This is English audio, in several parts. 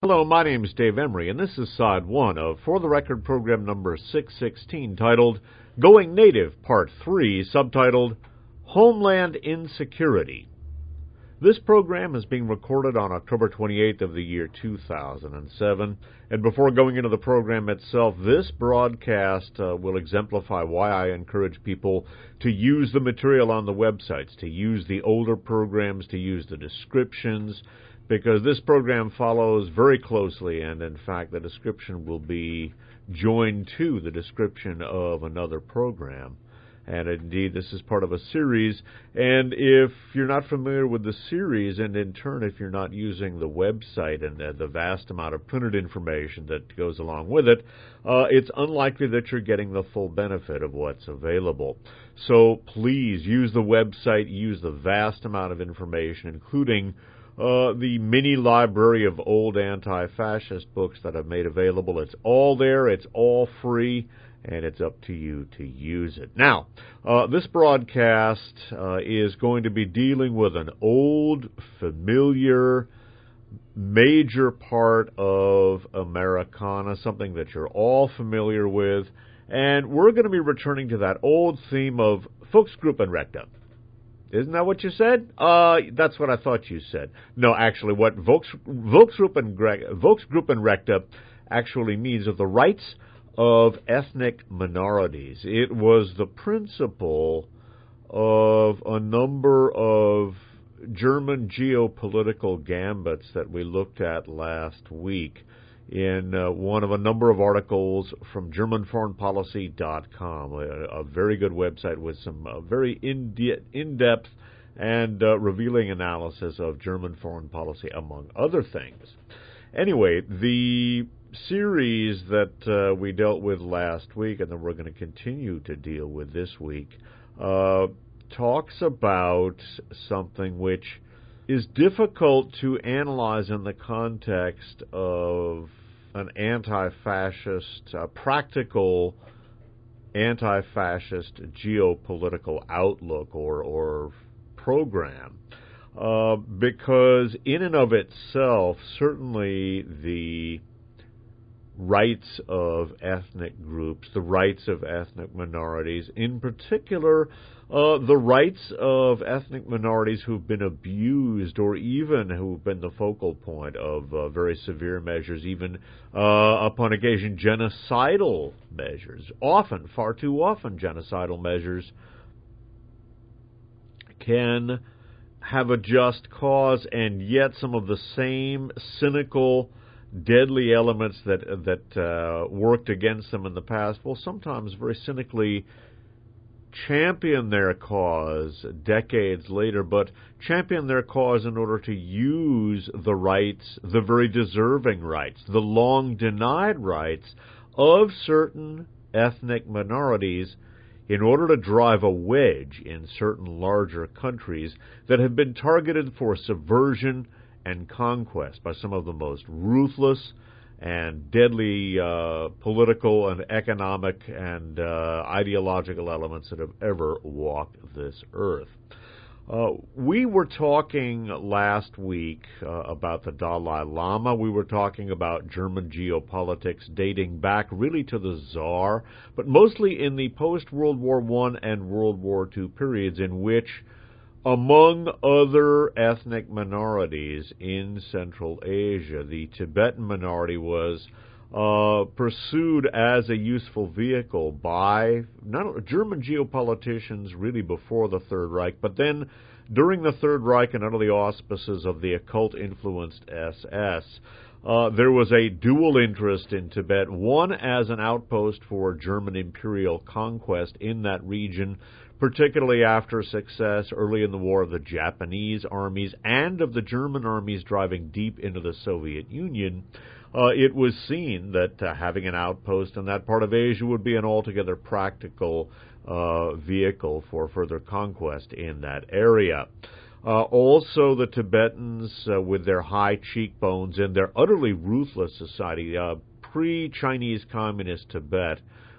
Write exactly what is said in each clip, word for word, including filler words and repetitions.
Hello, my name is Dave Emery, and this is side one of For the Record program number six sixteen, titled Going Native, Part three, subtitled Homeland Insecurity. This program is being recorded on October twenty-eighth of the year two thousand seven, and before going into the program itself, this broadcast uh, will exemplify why I encourage people to use the material on the websites, to use the older programs, to use the descriptions, because this program follows very closely, and in fact the description will be joined to the description of another program. And indeed, this is part of a series, and if you're not familiar with the series, and in turn if you're not using the website and uh, the vast amount of printed information that goes along with it, uh, it's unlikely that you're getting the full benefit of what's available. So please use the website, use the vast amount of information, including Uh, the mini library of old anti-fascist books that I've made available. It's all there, it's all free, and it's up to you to use it. Now, uh, this broadcast uh, is going to be dealing with an old, familiar, major part of Americana, something that you're all familiar with, and we're going to be returning to that old theme of Volksgruppenrechte. Isn't that what you said? Uh, that's what I thought you said. No, actually, what Volks, Volksgruppenrechte, Volksgruppenrechte actually means are the rights of ethnic minorities. It was the principle of a number of German geopolitical gambits that we looked at last week in uh, one of a number of articles from German Foreign Policy dot com, a, a very good website with some uh, very in-de- in-depth and uh, revealing analysis of German foreign policy, among other things. Anyway, the series that uh, we dealt with last week, and that we're going to continue to deal with this week, uh, talks about something which is difficult to analyze in the context of an anti-fascist, uh, practical anti-fascist geopolitical outlook or, or program, uh, because in and of itself, certainly the rights of ethnic groups, the rights of ethnic minorities, in particular, uh, the rights of ethnic minorities who've been abused or even who've been the focal point of uh, very severe measures, even uh, upon occasion genocidal measures, often, far too often genocidal measures, can have a just cause, and yet some of the same cynical, deadly elements that that uh, worked against them in the past will sometimes very cynically champion their cause decades later, but champion their cause in order to use the rights, the very deserving rights, the long-denied rights of certain ethnic minorities in order to drive a wedge in certain larger countries that have been targeted for subversion and conquest by some of the most ruthless and deadly uh, political and economic and uh, ideological elements that have ever walked this earth. Uh, we were talking last week uh, about the Dalai Lama. We were talking about German geopolitics dating back really to the Tsar, but mostly in the post-World War One and World War Two periods, in which, among other ethnic minorities in Central Asia, the Tibetan minority was uh, pursued as a useful vehicle by not only German geopoliticians really before the Third Reich, but then during the Third Reich and under the auspices of the occult-influenced S S. Uh, there was a dual interest in Tibet, one as an outpost for German imperial conquest in that region, particularly after success early in the war of the Japanese armies and of the German armies driving deep into the Soviet Union. Uh, it was seen that uh, having an outpost in that part of Asia would be an altogether practical uh, vehicle for further conquest in that area. Uh, also, the Tibetans, uh, with their high cheekbones and their utterly ruthless society, uh, pre-Chinese communist Tibet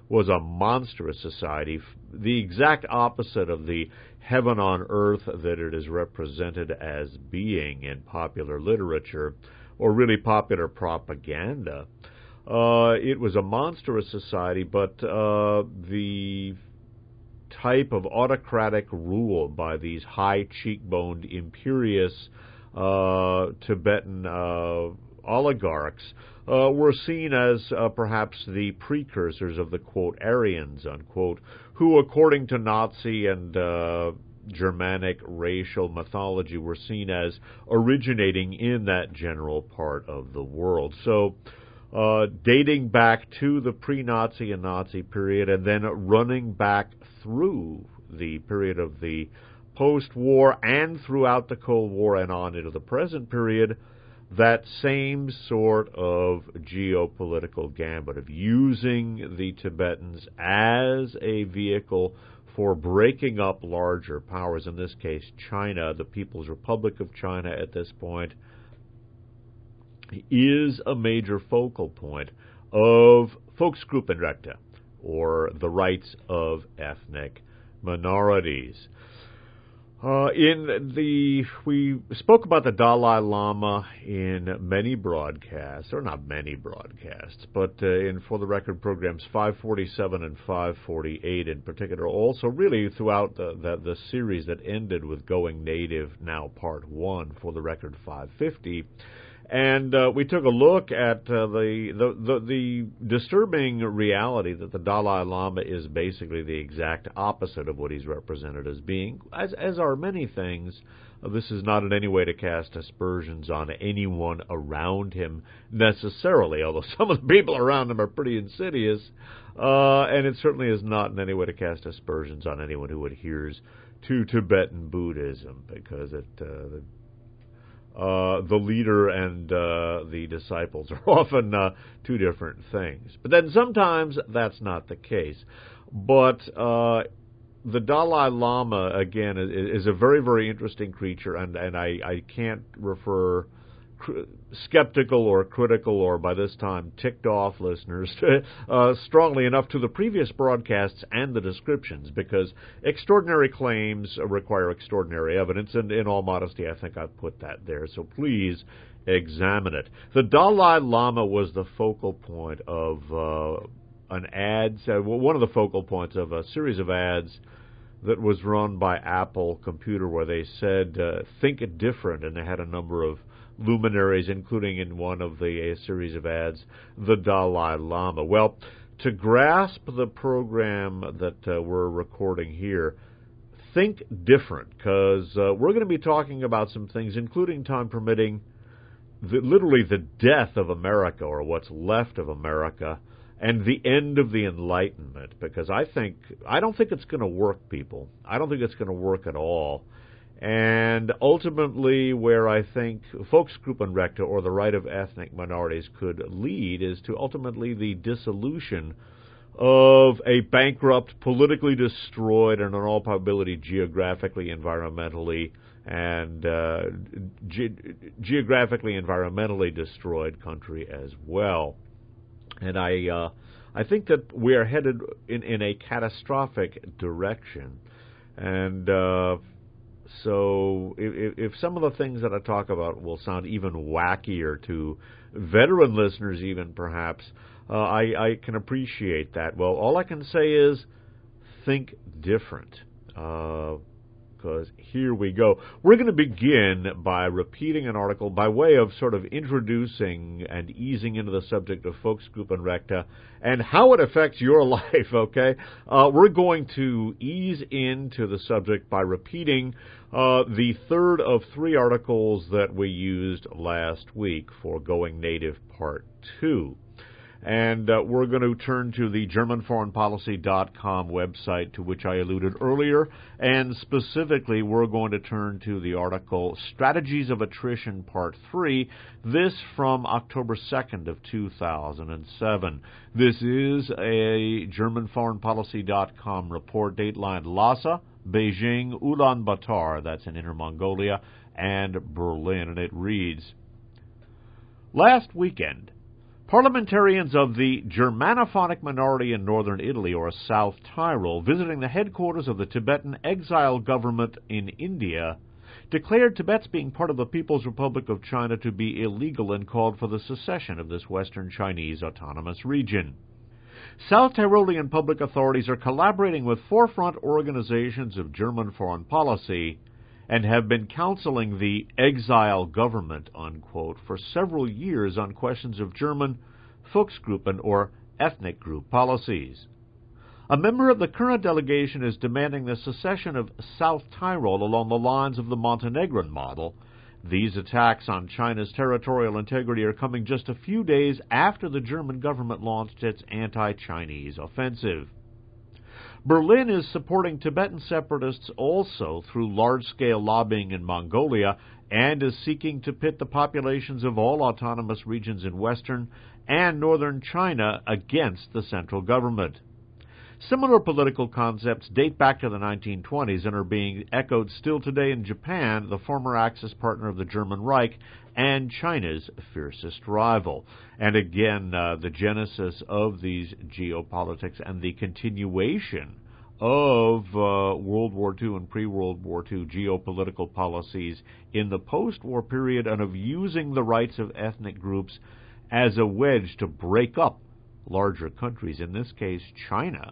was a monstrous society, the exact opposite of the heaven on earth that it is represented as being in popular literature, or really popular propaganda. Uh, it was a monstrous society, but uh, the type of autocratic rule by these high-cheekboned, imperious uh, Tibetan uh, oligarchs uh, were seen as uh, perhaps the precursors of the, quote, Aryans, unquote, who, according to Nazi and uh, Germanic racial mythology, were seen as originating in that general part of the world. So, uh, dating back to the pre-Nazi and Nazi period, and then running back through the period of the post-war and throughout the Cold War and on into the present period, that same sort of geopolitical gambit of using the Tibetans as a vehicle for breaking up larger powers, in this case China, the People's Republic of China at this point, is a major focal point of Volksgruppenrechte, or the rights of ethnic minorities. Uh, in the, we spoke about the Dalai Lama in many broadcasts, or not many broadcasts, but uh, in For the Record programs five forty-seven and five forty-eight in particular, also really throughout the, the, the series that ended with Going Native, now part one, For the Record five fifty. And uh, we took a look at uh, the, the, the the disturbing reality that the Dalai Lama is basically the exact opposite of what he's represented as being, as as are many things. Uh, this is not in any way to cast aspersions on anyone around him necessarily, although some of the people around him are pretty insidious, uh, and it certainly is not in any way to cast aspersions on anyone who adheres to Tibetan Buddhism, because it uh, Uh, the leader and uh, the disciples are often uh, two different things. But then sometimes that's not the case. But uh, the Dalai Lama, again, is, is a very, very interesting creature, and, and I, I can't refer cr- skeptical or critical or, by this time, ticked-off listeners to, uh, strongly enough to the previous broadcasts and the descriptions, because extraordinary claims require extraordinary evidence, and in all modesty, I think I've put that there, so please examine it. The Dalai Lama was the focal point of uh, an ad, uh, one of the focal points of a series of ads that was run by Apple Computer, where they said, uh, think it different, and they had a number of luminaries, including in one of the a series of ads, the Dalai Lama. Well, to grasp the program that uh, we're recording here, think different, because uh, we're going to be talking about some things, including, time permitting, the, literally the death of America, or what's left of America, and the end of the Enlightenment, because I think, I don't think it's going to work, people. I don't think it's going to work at all. And ultimately, where I think Volksgruppenrechte, or the right of ethnic minorities, could lead is to ultimately the dissolution of a bankrupt, politically destroyed, and in all probability geographically, environmentally, and uh, ge- geographically, environmentally destroyed country as well. And I, uh, I think that we are headed in, in a catastrophic direction. And uh, So if, if some of the things that I talk about will sound even wackier to veteran listeners even, perhaps, uh, I, I can appreciate that. Well, all I can say is think different, because uh, here we go. We're going to begin by repeating an article by way of sort of introducing and easing into the subject of Volksgruppenrechte and how it affects your life, okay? Uh, we're going to ease into the subject by repeating Uh, the third of three articles that we used last week for Going Native Part two. And uh, we're going to turn to the German Foreign Policy dot com website, to which I alluded earlier, and specifically we're going to turn to the article Strategies of Attrition Part three, this from October second of two thousand seven. This is a German Foreign Policy dot com report, dateline Lhasa, Beijing, Ulaanbaatar, that's in Inner Mongolia, and Berlin, and it reads, last weekend, Parliamentarians of the Germanophonic minority in northern Italy, or South Tyrol, visiting the headquarters of the Tibetan exile government in India, declared Tibet's being part of the People's Republic of China to be illegal and called for the secession of this Western Chinese autonomous region. South Tyrolean public authorities are collaborating with forefront organizations of German foreign policy and have been counseling the exile government, unquote, for several years on questions of German Volksgruppen or ethnic group policies. A member of the current delegation is demanding the secession of South Tyrol along the lines of the Montenegrin model. These attacks on China's territorial integrity are coming just a few days after the German government launched its anti-Chinese offensive. Berlin is supporting Tibetan separatists also through large-scale lobbying in Mongolia and is seeking to pit the populations of all autonomous regions in western and northern China against the central government. Similar political concepts date back to the nineteen twenties and are being echoed still today in Japan, the former Axis partner of the German Reich and China's fiercest rival. And again, uh, the genesis of these geopolitics and the continuation of uh, World War Two and pre-World War Two geopolitical policies in the post-war period, and of using the rights of ethnic groups as a wedge to break up larger countries, in this case China,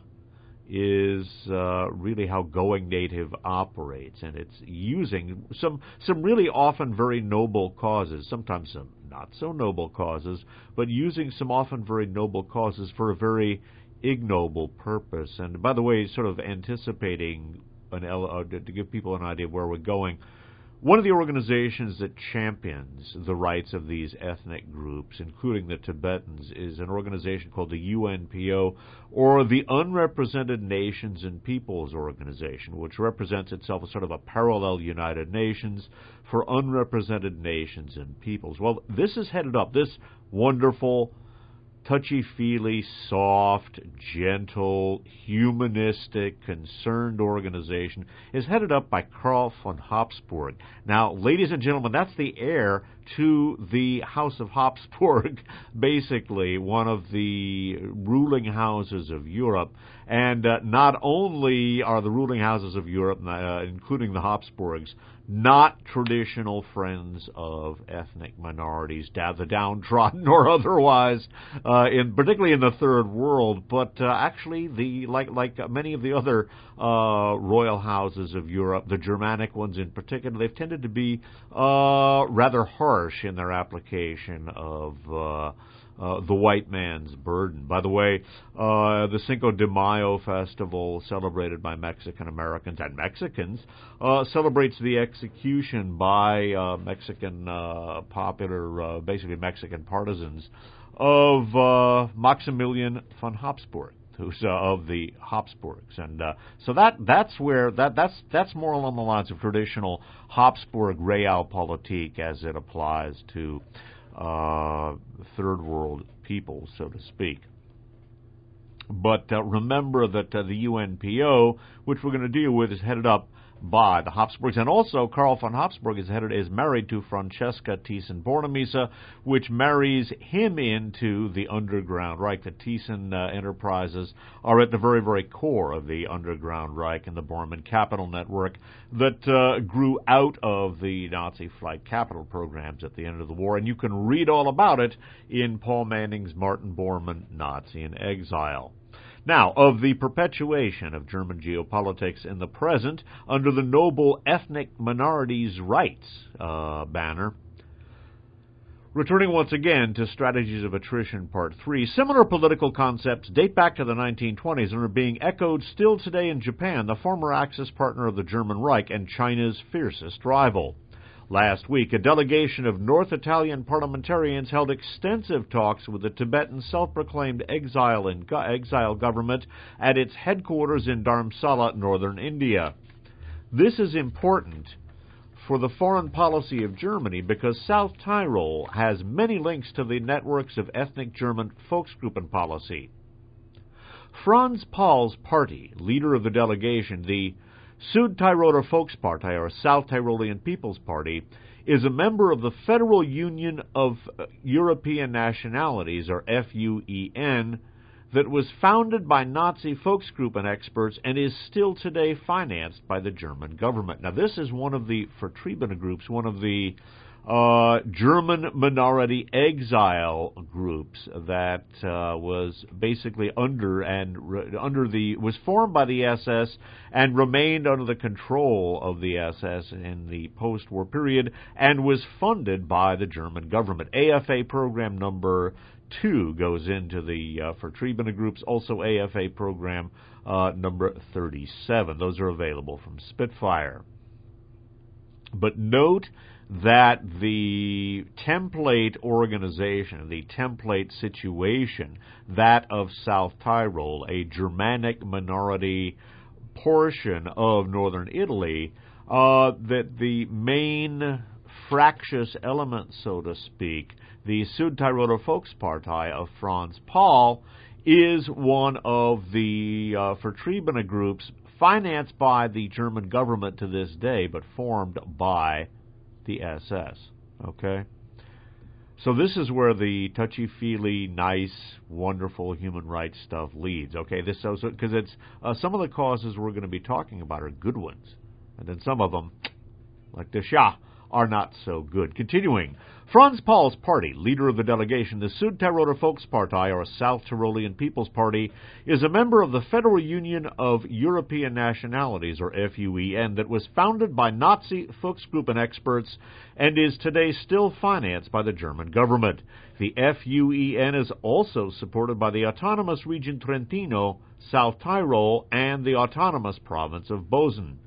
is uh, really how Going Native operates, and it's using some some really often very noble causes, sometimes some not so noble causes, but using some often very noble causes for a very ignoble purpose. And by the way, sort of anticipating an uh, to give people an idea of where we're going, one of the organizations that champions the rights of these ethnic groups, including the Tibetans, is an organization called the U N P O, or the Unrepresented Nations and Peoples Organization, which represents itself as sort of a parallel United Nations for unrepresented nations and peoples. Well, this is headed up, this wonderful, touchy-feely, soft, gentle, humanistic, concerned organization is headed up by Karl von Habsburg. Now, ladies and gentlemen, that's the heir to the House of Habsburg, basically one of the ruling houses of Europe. And uh, not only are the ruling houses of Europe, uh, including the Habsburgs, not traditional friends of ethnic minorities, the downtrodden or otherwise, uh, in particularly in the Third World, but uh, actually, the like like many of the other uh, royal houses of Europe, the Germanic ones in particular, they've tended to be uh, rather harsh in their application of Uh, Uh, the white man's burden. By the way, uh, the Cinco de Mayo festival, celebrated by Mexican Americans and Mexicans, uh, celebrates the execution by uh, Mexican uh, popular, uh, basically Mexican partisans, of uh, Maximilian von Habsburg, who's uh, of the Habsburgs. And uh, so that that's where that that's that's more along the lines of traditional Habsburg realpolitik as it applies to Uh, third world people, so to speak. But uh, remember that uh, the U N P O, which we're going to deal with, is headed up by the Habsburgs, and also Karl von Habsburg is headed is married to Francesca Thyssen-Bornemisza, which marries him into the Underground Reich. The Thyssen uh, enterprises are at the very, very core of the Underground Reich and the Bormann Capital Network that uh, grew out of the Nazi flight capital programs at the end of the war, and you can read all about it in Paul Manning's Martin Bormann, Nazi in Exile. Now, of the perpetuation of German geopolitics in the present under the noble ethnic minorities' rights uh, banner. Returning once again to Strategies of Attrition Part three, similar political concepts date back to the nineteen twenties and are being echoed still today in Japan, the former Axis partner of the German Reich and China's fiercest rival. Last week, a delegation of North Italian parliamentarians held extensive talks with the Tibetan self-proclaimed exile, in go- exile government at its headquarters in Dharamsala, northern India. This is important for the foreign policy of Germany because South Tyrol has many links to the networks of ethnic German Volksgruppen policy. Franz Paul's party, leader of the delegation, the Südtiroler Volkspartei, or South Tyrolean People's Party, is a member of the Federal Union of European Nationalities, or F U E N, that was founded by Nazi Volksgruppen experts and is still today financed by the German government. Now, this is one of the Vertriebene groups, one of the uh, German minority exile groups that uh, was basically under and re- under the was formed by the S S and remained under the control of the S S in the post-war period and was funded by the German government. A F A program number two goes into the uh, Vertriebene groups, also A F A program uh, number thirty-seven. Those are available from Spitfire. But note that the template organization, the template situation, that of South Tyrol, a Germanic minority portion of northern Italy, uh, that the main fractious element, so to speak, the Südtiroler Volkspartei of Franz Paul, is one of the uh, Vertriebene groups financed by the German government to this day, but formed by the S S. Okay? So this is where the touchy-feely, nice, wonderful human rights stuff leads. Okay, this so because it's uh, some of the causes we're going to be talking about are good ones, and then some of them, like the Shah, are not so good. Continuing, Franz Paul's party, leader of the delegation, the Südtiroler Volkspartei, or South Tyrolean People's Party, is a member of the Federal Union of European Nationalities, or F U E N, that was founded by Nazi Volksgruppen experts and is today still financed by the German government. The F U E N is also supported by the autonomous region Trentino, South Tyrol, and the autonomous province of Bozen.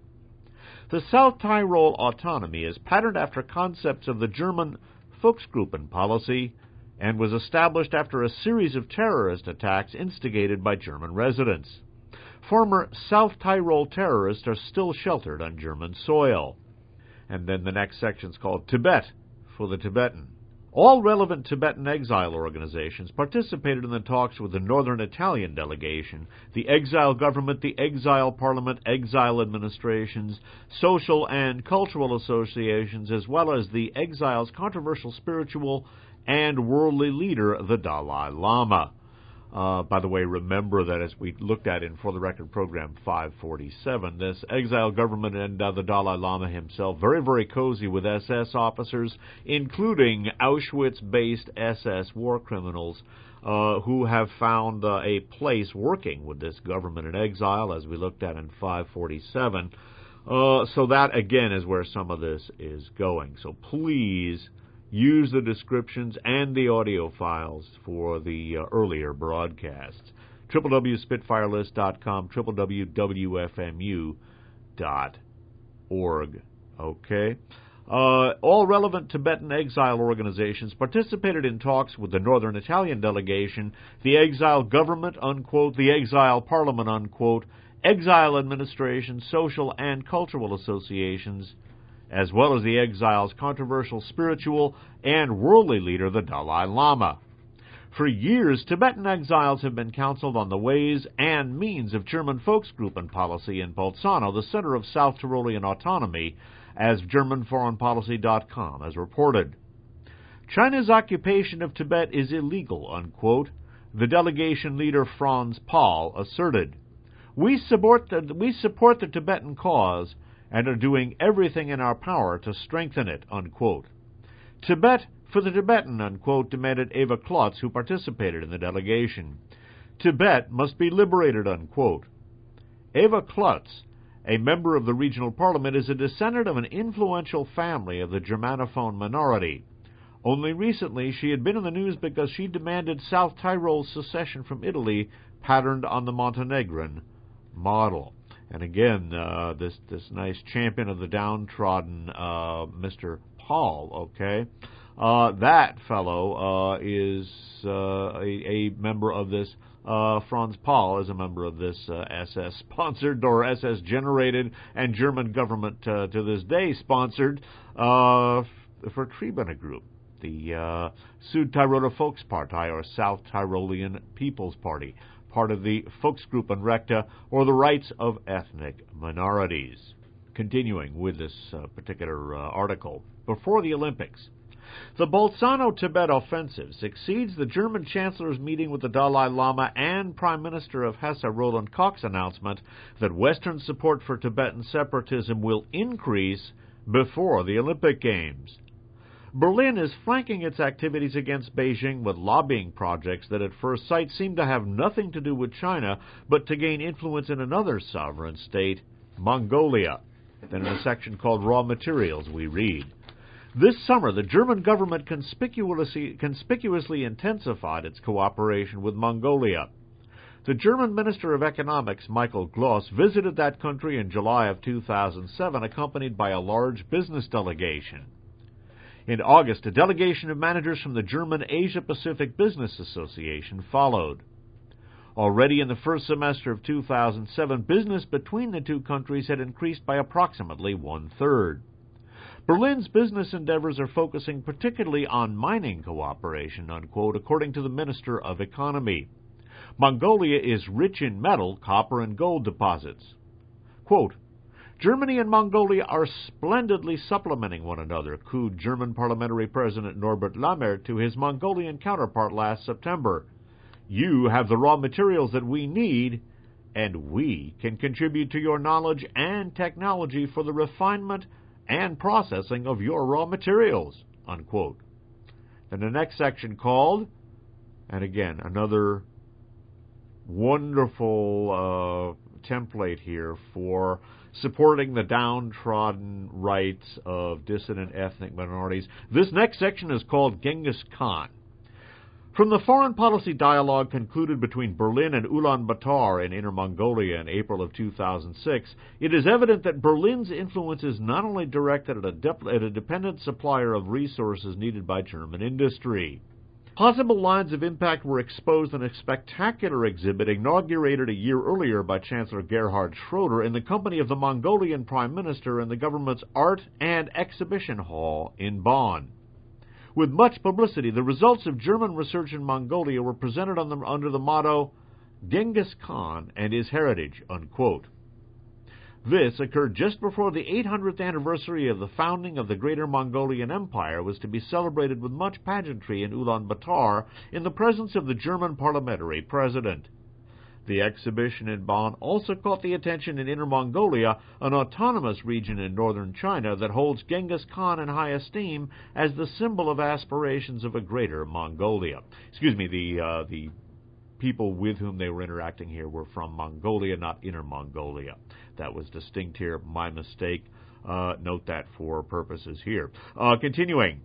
The South Tyrol autonomy is patterned after concepts of the German Volksgruppen policy and was established after a series of terrorist attacks instigated by German residents. Former South Tyrol terrorists are still sheltered on German soil. And then the next section is called Tibet for the Tibetan. All relevant Tibetan exile organizations participated in the talks with the Northern Italian delegation, the exile government, the exile parliament, exile administrations, social and cultural associations, as well as the exile's controversial spiritual and worldly leader, the Dalai Lama. Uh, by the way, remember that as we looked at in For the Record program five forty-seven, this exile government and uh, the Dalai Lama himself, very, very cozy with S S officers, including Auschwitz-based S S war criminals uh, who have found uh, a place working with this government in exile, as we looked at in five forty-seven. Uh, so that, again, is where some of this is going. So please use the descriptions and the audio files for the uh, earlier broadcasts. w w w dot spitfire list dot com, w w w dot w f m u dot org. Okay? Uh, all relevant Tibetan exile organizations participated in talks with the Northern Italian delegation, the exile government, unquote, the exile parliament, unquote, exile administration, social and cultural associations, as well as the exile's controversial spiritual and worldly leader, the Dalai Lama. For years, Tibetan exiles have been counseled on the ways and means of German Volksgruppen policy in Bolzano, the center of South Tyrolean autonomy, as German Foreign Policy dot com has reported. China's occupation of Tibet is illegal, unquote, the delegation leader Franz Paul asserted. We support the, we support the Tibetan cause and are doing everything in our power to strengthen it, unquote. Tibet for the Tibetan, unquote, demanded Eva Klotz, who participated in the delegation. Tibet must be liberated, unquote. Eva Klotz, a member of the regional parliament, is a descendant of an influential family of the Germanophone minority. Only recently she had been in the news because she demanded South Tyrol's secession from Italy, patterned on the Montenegrin model. And again, uh, this this nice champion of the downtrodden, uh, Mister Paul, okay? Uh, that fellow uh, is uh, a, a member of this, uh, Franz Paul is a member of this uh, S S-sponsored or S S-generated and German government uh, to this day sponsored uh, Vertriebene group. the uh, Südtiroler Volkspartei, or South Tyrolean People's Party, part of the Volksgruppenrechte, or the rights of ethnic minorities. Continuing with this uh, particular uh, article, before the Olympics, the Bolzano-Tibet offensive succeeds the German Chancellor's meeting with the Dalai Lama and Prime Minister of Hesse Roland Koch's announcement that Western support for Tibetan separatism will increase before the Olympic Games. Berlin is flanking its activities against Beijing with lobbying projects that at first sight seem to have nothing to do with China, but to gain influence in another sovereign state, Mongolia. Then in a section called Raw Materials, we read, this summer, the German government conspicuously, conspicuously intensified its cooperation with Mongolia. The German Minister of Economics, Michael Gloss, visited that country in July of two thousand seven, accompanied by a large business delegation. In August, a delegation of managers from the German Asia-Pacific Business Association followed. Already in the first semester of two thousand seven, business between the two countries had increased by approximately one-third. Berlin's business endeavors are focusing particularly on mining cooperation, unquote, according to the Minister of Economy. Mongolia is rich in metal, copper, and gold deposits. Quote, Germany and Mongolia are splendidly supplementing one another, cooed German Parliamentary President Norbert Lammert to his Mongolian counterpart last September. You have the raw materials that we need, and we can contribute to your knowledge and technology for the refinement and processing of your raw materials, unquote. Then the next section called, and again, another wonderful uh, template here for supporting the downtrodden rights of dissident ethnic minorities. This next section is called Genghis Khan. From the foreign policy dialogue concluded between Berlin and Ulaanbaatar in Inner Mongolia in April of two thousand six, it is evident that Berlin's influence is not only directed at a, de- at a dependent supplier of resources needed by German industry. Possible lines of impact were exposed in a spectacular exhibit inaugurated a year earlier by Chancellor Gerhard Schroeder in the company of the Mongolian Prime Minister in the government's Art and Exhibition Hall in Bonn. With much publicity, the results of German research in Mongolia were presented on the, under the motto, Genghis Khan and His Heritage, unquote. This occurred just before the eight hundredth anniversary of the founding of the Greater Mongolian Empire was to be celebrated with much pageantry in Ulaanbaatar in the presence of the German parliamentary president. The exhibition in Bonn also caught the attention in Inner Mongolia, an autonomous region in northern China that holds Genghis Khan in high esteem as the symbol of aspirations of a greater Mongolia. Excuse me, the uh, the people with whom they were interacting here were from Mongolia, not Inner Mongolia. That was distinct here, my mistake. Uh, note that for purposes here. Uh, continuing.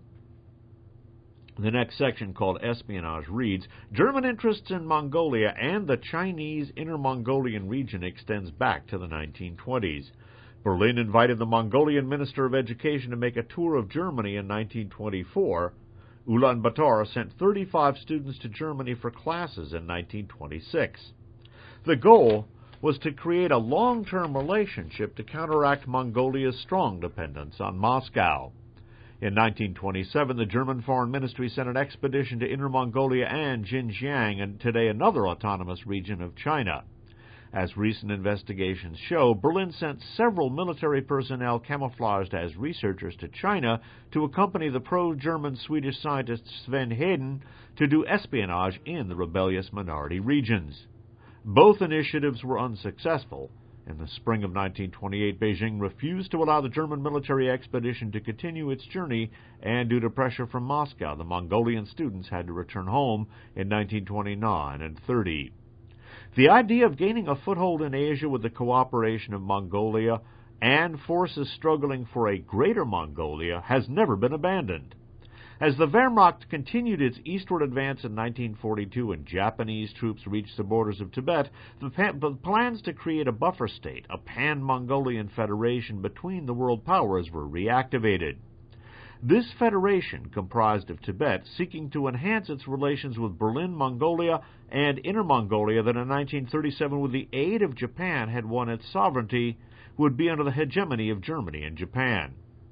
The next section, called Espionage, reads, German interests in Mongolia and the Chinese Inner Mongolian region extends back to the nineteen twenties. Berlin invited the Mongolian Minister of Education to make a tour of Germany in nineteen twenty-four. Ulaanbaatar sent thirty-five students to Germany for classes in nineteen twenty-six. The goal was to create a long-term relationship to counteract Mongolia's strong dependence on Moscow. In nineteen twenty-seven, the German Foreign Ministry sent an expedition to Inner Mongolia and Xinjiang, and today another autonomous region of China. As recent investigations show, Berlin sent several military personnel camouflaged as researchers to China to accompany the pro-German Swedish scientist Sven Hedin to do espionage in the rebellious minority regions. Both initiatives were unsuccessful. In the spring of nineteen twenty-eight, Beijing refused to allow the German military expedition to continue its journey, and due to pressure from Moscow, the Mongolian students had to return home in nineteen twenty-nine and thirty. The idea of gaining a foothold in Asia with the cooperation of Mongolia and forces struggling for a greater Mongolia has never been abandoned. As the Wehrmacht continued its eastward advance in nineteen forty-two and Japanese troops reached the borders of Tibet, the, pa- the plans to create a buffer state, a pan-Mongolian federation between the world powers, were reactivated. This federation comprised of Tibet, seeking to enhance its relations with Berlin, Mongolia, and Inner Mongolia that in nineteen thirty-seven, with the aid of Japan, had won its sovereignty, would be under the hegemony of Germany and Japan.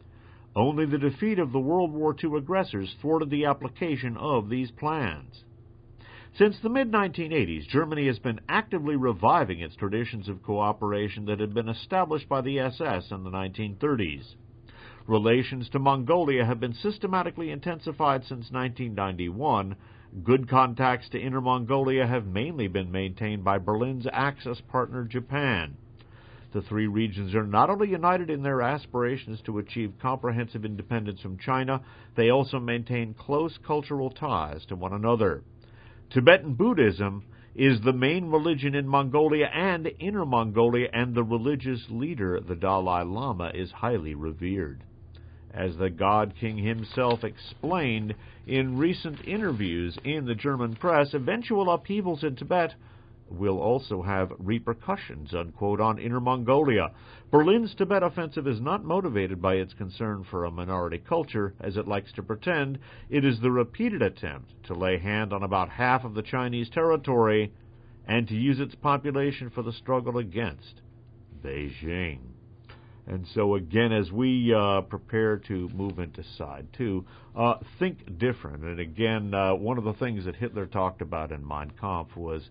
Only the defeat of the World War Two aggressors thwarted the application of these plans. Since the mid nineteen eighties, Germany has been actively reviving its traditions of cooperation that had been established by the S S in the nineteen thirties. Relations to Mongolia have been systematically intensified since nineteen ninety-one. Good contacts to Inner Mongolia have mainly been maintained by Berlin's Axis partner Japan. The three regions are not only united in their aspirations to achieve comprehensive independence from China, they also maintain close cultural ties to one another. Tibetan Buddhism is the main religion in Mongolia and Inner Mongolia, and the religious leader, the Dalai Lama, is highly revered. As the God King himself explained in recent interviews in the German press, eventual upheavals in Tibet will also have repercussions, unquote, on Inner Mongolia. Berlin's Tibet offensive is not motivated by its concern for a minority culture, as it likes to pretend. It is the repeated attempt to lay hand on about half of the Chinese territory and to use its population for the struggle against Beijing. And so, again, as we uh, prepare to move into side two, uh, think different. And again, uh, one of the things that Hitler talked about in Mein Kampf was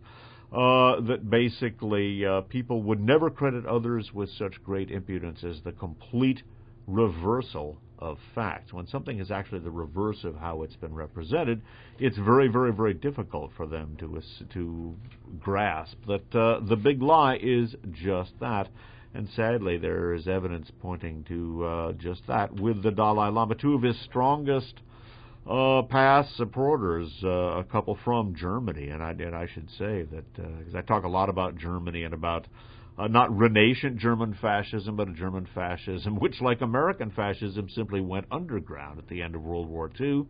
uh, that basically uh, people would never credit others with such great impudence as the complete reversal of facts. When something is actually the reverse of how it's been represented, it's very, very, very difficult for them to, to grasp that uh, the big lie is just that. And sadly, there is evidence pointing to uh, just that with the Dalai Lama. Two of his strongest uh, past supporters, uh, a couple from Germany, and I, and I should say that, because uh, I talk a lot about Germany and about uh, not renascent German fascism, but a German fascism, which, like American fascism, simply went underground at the end of World War Two.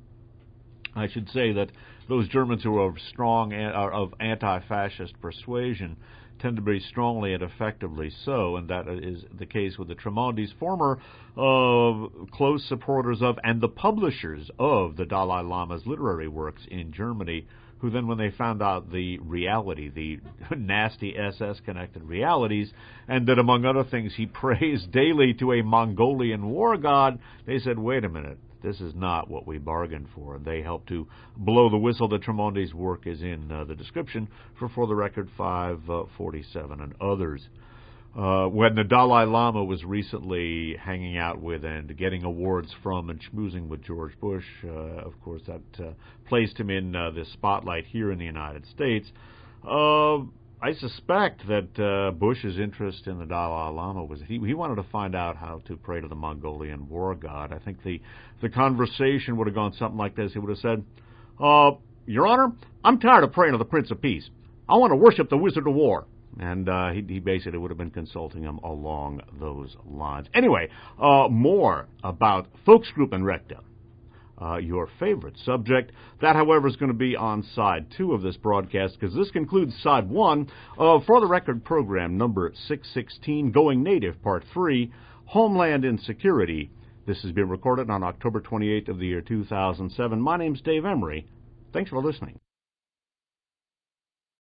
I should say that those Germans who are strong, are of anti-fascist persuasion, tend to be strongly and effectively so, and that is the case with the Tremondis, former uh, close supporters of and the publishers of the Dalai Lama's literary works in Germany, who then, when they found out the reality, the nasty S S-connected realities, and that, among other things, he prays daily to a Mongolian war god, they said, wait a minute, this is not what we bargained for. And they helped to blow the whistle. The Tremondi's work is in uh, the description for For the Record five forty-seven and others. Uh, when the Dalai Lama was recently hanging out with and getting awards from and schmoozing with George Bush, uh, of course, that uh, placed him in uh, the spotlight here in the United States. Uh, I suspect that uh, Bush's interest in the Dalai Lama was he, he wanted to find out how to pray to the Mongolian war god. I think the, the conversation would have gone something like this. He would have said, uh, Your Honor, I'm tired of praying to the Prince of Peace. I want to worship the Wizard of War. And uh, he, he basically would have been consulting him along those lines. Anyway, uh, more about Volksgruppenrechte. Uh, your favorite subject. That, however, is going to be on side two of this broadcast, because this concludes side one of For the Record program number six sixteen, Going Native, Part three, Homeland Insecurity. This has been recorded on October twenty-eighth of the year two thousand seven. My name's Dave Emery. Thanks for listening.